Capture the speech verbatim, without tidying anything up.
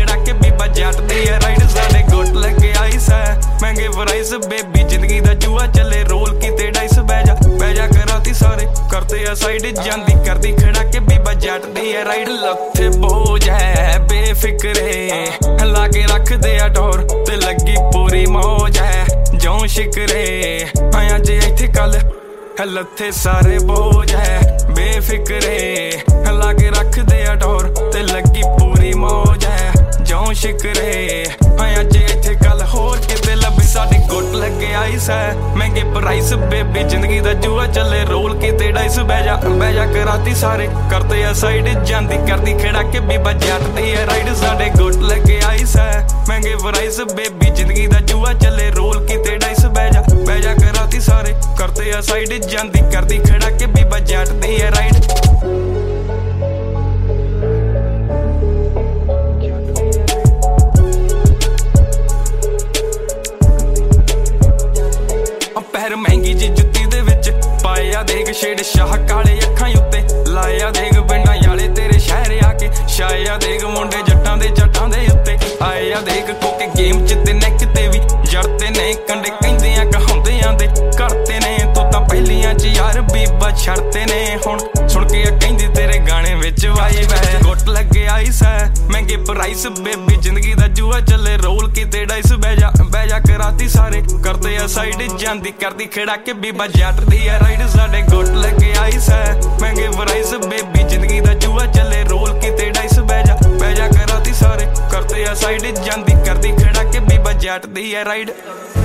खड़ा के बीबा जट दी है राइड साडे गुट लगे आइस है महंगे प्राइस बेबी जिंदगी दा जुआ चले रोल कीते डाइस बैजा बैजा कराती सारे करते आ साइड जांदी करदी खड़ा के बीबा जट दी है राइड लथे बोझ है बेफिक्रे लाके रख दे आ डोर ते लगी पूरी मौज है जो शिकरे आया जे इत्थे कल लथे सारे बोझ है बेफिक्रे लाके रख दे आ डोर ते लगी पूरी मौज है जो शिकरे आया जे इत्थे कल होर किते लभी साडे गुट लगे आइस है महंगे प्राइस बेबी जिंदगी दा जुआ चले रोल कीते डाइस बैजा बैजा कराती सारे करते आ साइड जांदी करदी खड़ा के बीबा जट दी है राइड साडे गुट लगे आइस है महंगे प्राइस बेबी जिंदगी दा जुआ चले रोल कीते डाइस बैजा बैजा कराती सारे करते आ साइड जांदी करदी खड़ा के बीबा जट दी है राइड पैर महंगी जी जुत्ती दे विच पाया देख शेड शाह काले अखां उत्ते लाया देख पिंडां याले तेरे शहर आके छाया देख मुंडे जट्टां दे जट्टां दे उत्ते आया देख कोके गेम च ते नेक ते भी जड़ते ने कंडे कहंदे आ कहाउंदियां दे करते ने तू तां पहलियां च यार बीबा छड़ते ने हुण सुण के कहंदी तेरे गाने विच वाइब है गुट लगे आइस है महंगे प्राइस बेबी जिंदगी दा जुआ चले रोल कीते डाइस बैजा बैजा कराती सारे करते आ साइड जांदी करदी खड़ा के बीबा जट दी है राइड साडे गुट लगे आइस है महंगे प्राइस बेबी जिंदगी दा जुआ चले रोल कीते डाइस बैजा बैजा कराती सारे करते आ साइड जांदी करदी खड़ा के बीबा जट दी है राइड